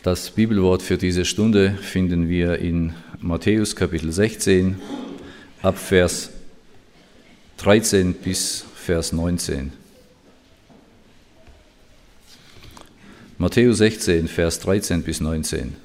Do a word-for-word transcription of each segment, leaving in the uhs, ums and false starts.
Das Bibelwort für diese Stunde finden wir in Matthäus Kapitel sechzehn, ab Vers dreizehn bis Vers neunzehn. Matthäus sechzehn, Vers dreizehn bis neunzehn.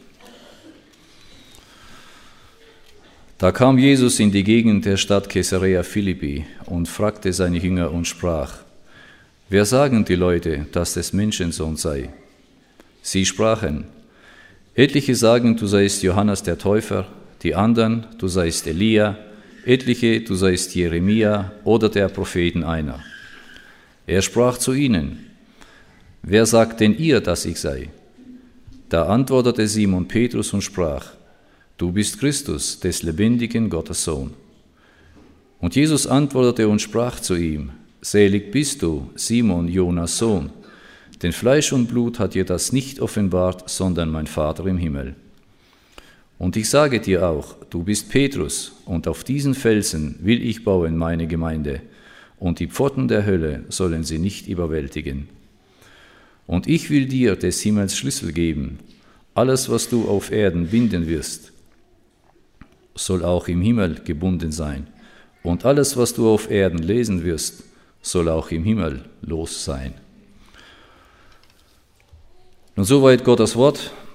Da kam Jesus in die Gegend der Stadt Caesarea Philippi und fragte seine Jünger und sprach: Wer sagen die Leute, dass des Menschensohn sei? Sie sprachen: Etliche sagen, du seist Johannes der Täufer, die anderen, du seist Elia, etliche, du seist Jeremia oder der Propheten einer. Er sprach zu ihnen: Wer sagt denn ihr, dass ich sei? Da antwortete Simon Petrus und sprach: Du bist Christus, des lebendigen Gottes Sohn. Und Jesus antwortete und sprach zu ihm: Selig bist du, Simon, Jonas Sohn, denn Fleisch und Blut hat dir das nicht offenbart, sondern mein Vater im Himmel. Und ich sage dir auch, du bist Petrus, und auf diesen Felsen will ich bauen meine Gemeinde, und die Pforten der Hölle sollen sie nicht überwältigen. Und ich will dir des Himmels Schlüssel geben. Alles, was du auf Erden binden wirst, soll auch im Himmel gebunden sein. Und alles, was du auf Erden lesen wirst, soll auch im Himmel los sein. Und soweit Gottes Wort.